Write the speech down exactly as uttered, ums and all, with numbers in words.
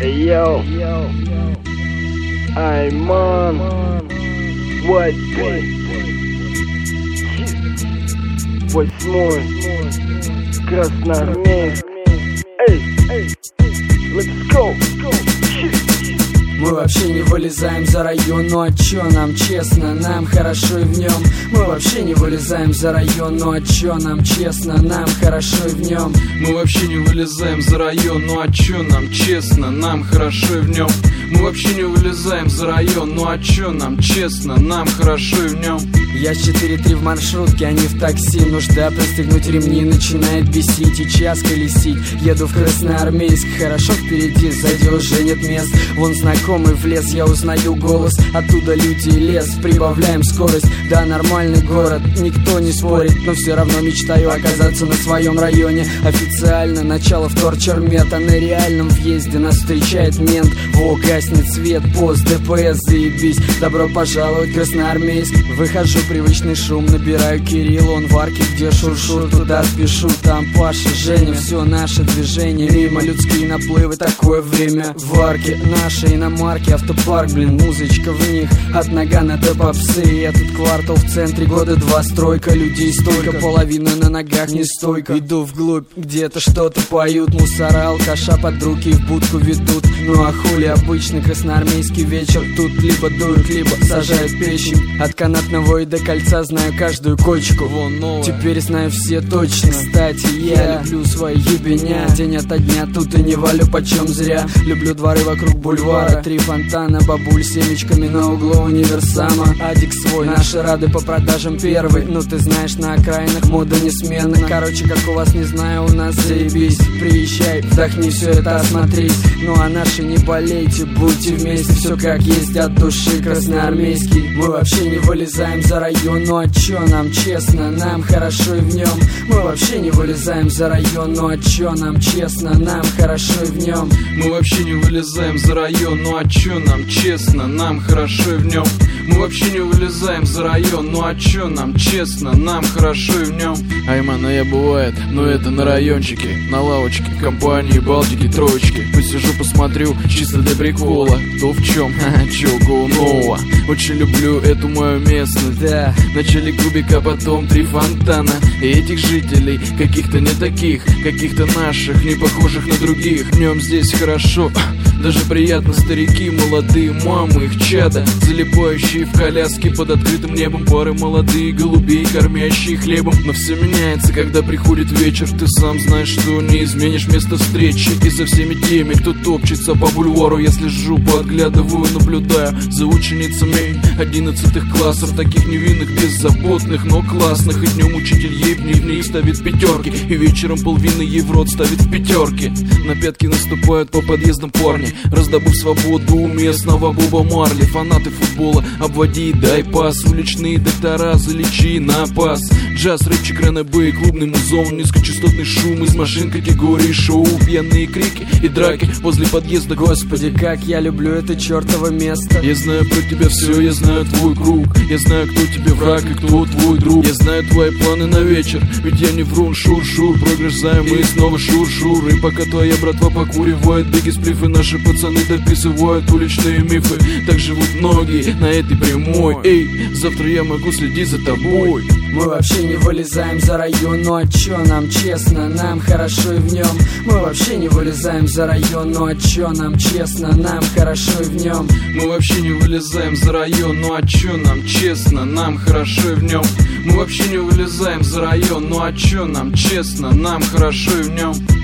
Yo, Айман, White Beat, восьмой, Красноармейск. Эй, let's go. Мы вообще не вылезаем за район, ну а чё нам, честно, нам хорошо и в нем. Мы вообще не вылезаем за район, ну а чё нам, честно, нам хорошо и в нем. Мы вообще не вылезаем за район, ну а чё нам, честно, нам хорошо и в нем. Мы вообще не вылезаем за район, ну а чё нам, честно, нам хорошо и в нем. Я с четыре три в маршрутке, а не в такси. Нужда пристегнуть ремни начинает бесить и час колесить. Еду в Красноармейск, хорошо впереди, сзади уже нет мест. Вон знакомый в лес, я узнаю голос, оттуда люди и лес. Прибавляем скорость, да, нормальный город, никто не спорит, но все равно мечтаю оказаться на своем районе. Официально начало вторчермета, на реальном въезде нас встречает мент. Во, гаснет свет, пост, ДПС, заебись, добро пожаловать в Красноармейск. Выхожу, привычный шум, набираю Кирилл, он в арке, где шуршур, туда спешу, там Паша, Женя, все наше движение, мимо людские наплывы, такое время в арке. Наши иномарки, автопарк, блин, музычка в них, от Нагана до попсы. И этот квартал в центре, года два стройка, людей столько, половина на ногах не стойка. Иду вглубь, где-то что-то поют, мусора, алкаша под руки в будку ведут. Ну а хули, обычный красноармейский вечер, тут либо дуют, либо сажают печень. От канатного и до кольца знаю каждую кочку, вон новая, теперь знаю все точно. Кстати, я люблю свои ебеня, день ото дня тут и не валю почем зря. Люблю дворы вокруг бульвара, три фонтана, бабуль с семечками на углу универсама. Адик свой, наши рады по продажам первый. Ну ты знаешь, на окраинах мода несменна. Короче, как у вас, не знаю, у нас заебись. Приезжай, вдохни все это, осмотрись. Ну а наши не болейте, будьте вместе, все как есть от души, красноармейский. Мы вообще не вылезаем за район, ну а чё нам, честно, нам хорошо и в нем. Мы вообще не вылезаем за район, ну а чё нам, честно, нам хорошо и в нем. Мы вообще не вылезаем за район, ну а чё нам, честно, нам хорошо и в нем. Мы вообще не вылезаем за район, ну а чё нам, честно, нам хорошо и в нем. Айман, а я бывает, но это на райончике, на лавочке, в компании Балтики, троечки. Посижу, посмотрю, чисто для прикола, кто в чем, ха-ха, чё, go нового. Очень люблю эту мою местность, да. В начале кубика, потом три фонтана. И этих жителей, каких-то не таких, каких-то наших, не похожих на других. В нем здесь хорошо, даже приятно. Старики, молодые мамы, их чада, залипающие в коляске под открытым небом. Пары молодые голубей, кормящие хлебом. Но все меняется, когда приходит вечер. Ты сам знаешь, что не изменишь место встречи. И со всеми теми, кто топчется по бульвару, я слежу, подглядываю, наблюдаю за ученицами одиннадцатых классов. Таких невинных, беззаботных, но классных. И днем учитель ей в них ставит пятерки, и вечером полвины ей в рот ставит в пятерки. На пятки наступают по подъездам парни, раздобыв свободу у местного Боба Марли. Фанаты футбола, обводи и дай пас. Уличные доктора, залечи на пас. Джаз, рэпчик, РНБ и клубный музон. Низкочастотный шум из машин категории шоу. Пьяные крики и драки возле подъезда. Господи, как я люблю это чертово место. Я знаю про тебя все, я знаю твой круг. Я знаю, кто тебе враг и кто твой друг. Я знаю твои планы на вечер, ведь я не врун. Шур-шур, прогрызаем и снова шур-шур. И пока твоя братва покуривает беги сплифы, наши пацаны дописывают уличные мифы. Так живут многие на этой прямой. Эй, завтра я могу следить за тобой. Мы вообще не вылезаем за район, ну а чё нам, честно, нам хорошо и в нем. Мы вообще не вылезаем за район, ну а чё нам, честно, нам хорошо и в нем. Мы вообще не вылезаем за район, ну а чё нам, честно, нам хорошо и в нем. Мы вообще не вылезаем за район, ну а чё нам, честно, нам хорошо и в нем.